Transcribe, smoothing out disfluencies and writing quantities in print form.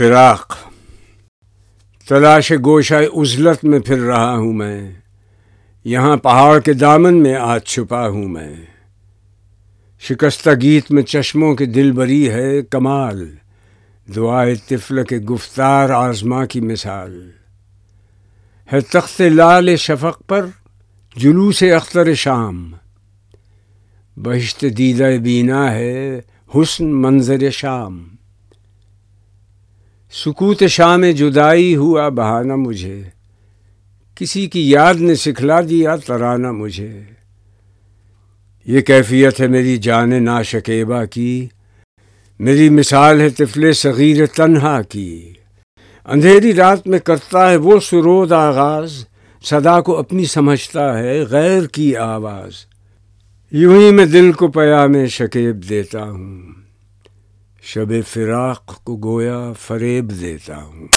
فراق تلاش گوشہ عزلت میں پھر رہا ہوں میں، یہاں پہاڑ کے دامن میں آج چھپا ہوں میں۔ شکستہ گیت میں چشموں کی دل بری ہے کمال، دعائے طفل کے گفتار آزما کی مثال ہے۔ تخت لال شفق پر جلوس اختر شام، بہشت دیدہ بینا ہے حسن منظر شام۔ سکوت شام جدائی ہوا بہانہ مجھے، کسی کی یاد نے سکھلا دیا ترانہ مجھے۔ یہ کیفیت ہے میری جان ناشکیبہ کی، میری مثال ہے طفل صغیر تنہا کی۔ اندھیری رات میں کرتا ہے وہ سرود آغاز، صدا کو اپنی سمجھتا ہے غیر کی آواز۔ یوں ہی میں دل کو پیام شکیب دیتا ہوں، شب فراق کو گویا فریب دیتا ہوں۔